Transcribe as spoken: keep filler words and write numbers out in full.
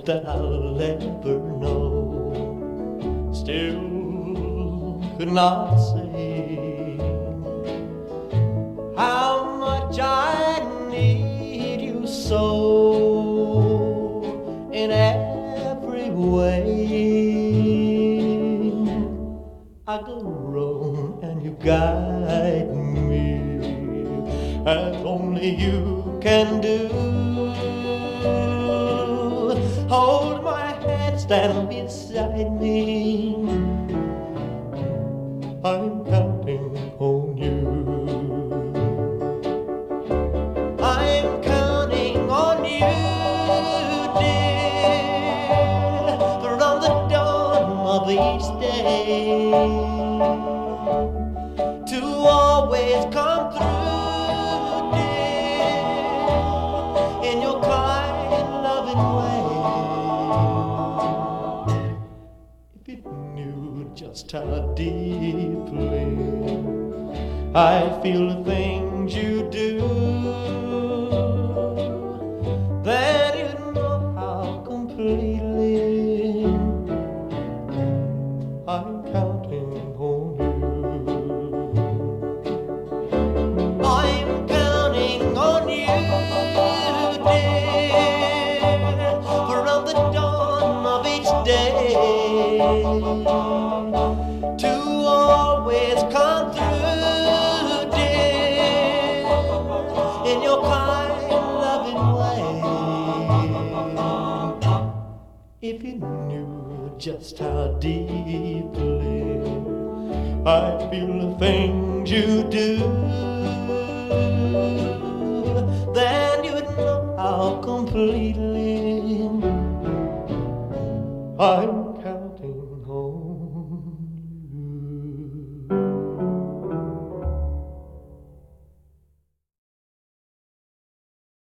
most that I'll ever know. Still could not say how much I need you so in every way. I go wrong and you guide me as only you can do. Hold my hand, stand beside me. I'm counting on you. I'm counting on you, dear, from the dawn of each day to always come through, dear, in your kind, loving way. If you knew just how deeply I feel the things you do, then you'd know how completely I'm counting on you. I'm counting on you, dear, from the dawn of each day to always come through, dear, in your kind, loving way. If you knew just how deeply I feel the things you do, then you'd know how completely I'm